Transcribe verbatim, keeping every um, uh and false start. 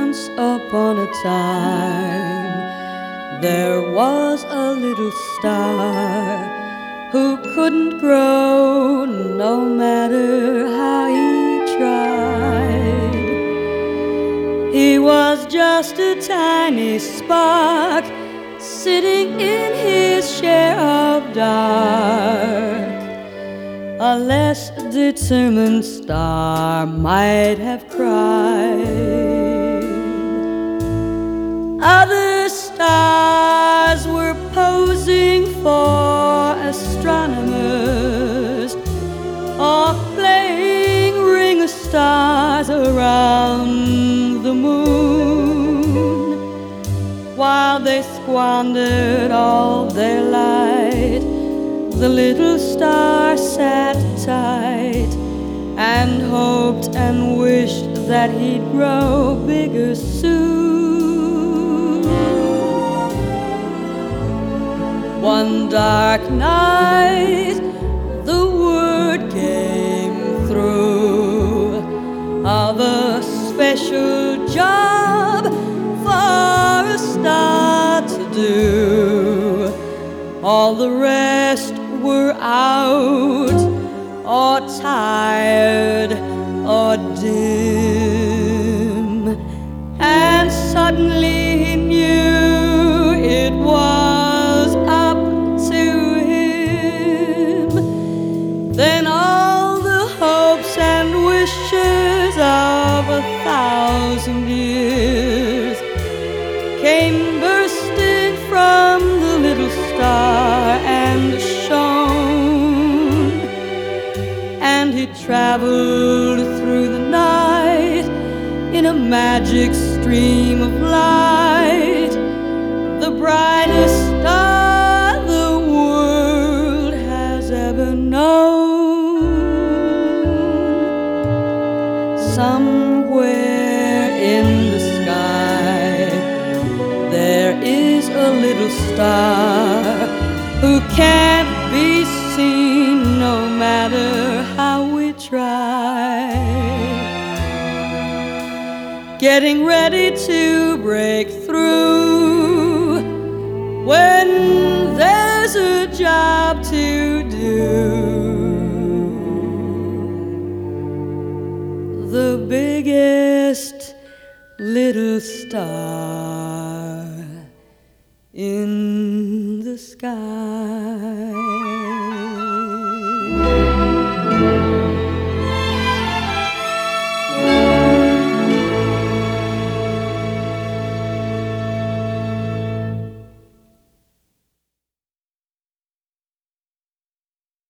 Once upon a time, there was a little star who couldn't grow no matter how he tried. He was just a tiny spark sitting in his share of dark. A less determined star might have cried. Other stars were posing for astronomers or playing ring of stars around the moon. While they squandered all their light, the little star sat tight and hoped and wished that he'd grow bigger soon. One dark night, the word came through of a special job for a star to do. All the rest were out or tired or dim, and suddenly he knew it was up to him. Then all the hopes and wishes of a thousand years came bursting from the little star and shone, and he traveled through the night in a magic stream of light, the brightest star the world has ever known. Somewhere in the sky there is a little star who can't be seen no matter how we try, getting ready to break through when there's a job to do. The biggest little star in the sky.